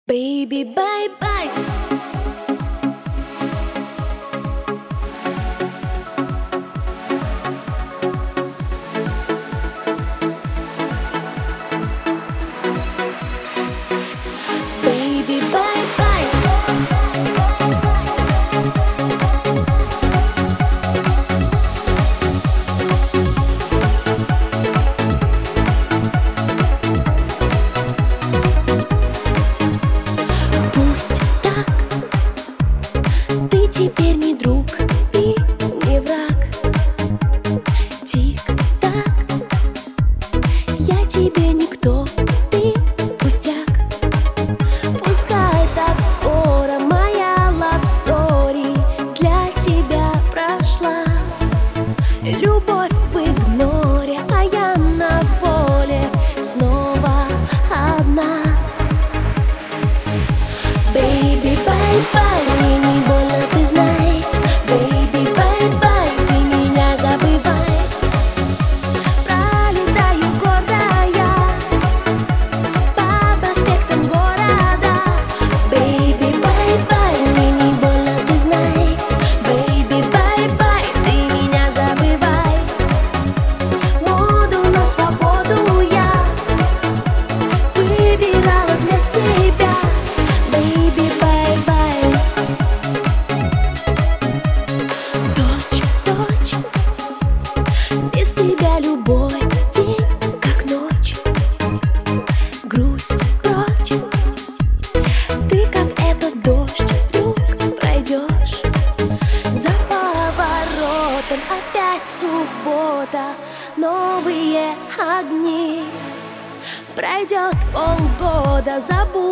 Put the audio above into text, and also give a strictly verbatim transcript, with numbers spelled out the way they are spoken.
Baby, bye bye. Baby, bye bye. Пусть так, ты теперь не друг и не враг. Тик-так, я тебе никто, ты пустяк. Пускай так скоро моя love story для тебя прошла. Любовь в игноре, а я на воле снова одна. Baby, bye-bye, мне не больно, ты знай. Baby, bye-bye, ты меня забывай. Пролетаю гордая по проспектам города. Baby, bye-bye, мне не больно, ты знай. Baby, bye-bye, ты меня забывай. Моду на свободу я выбирала для себя. Baby, bye-bye. Точь в точь, без тебя любой день как ночь. Грусть прочь, ты как этот дождь вдруг пройдешь. За поворотом опять суббота, новые огни. Пройдет полгода, забудь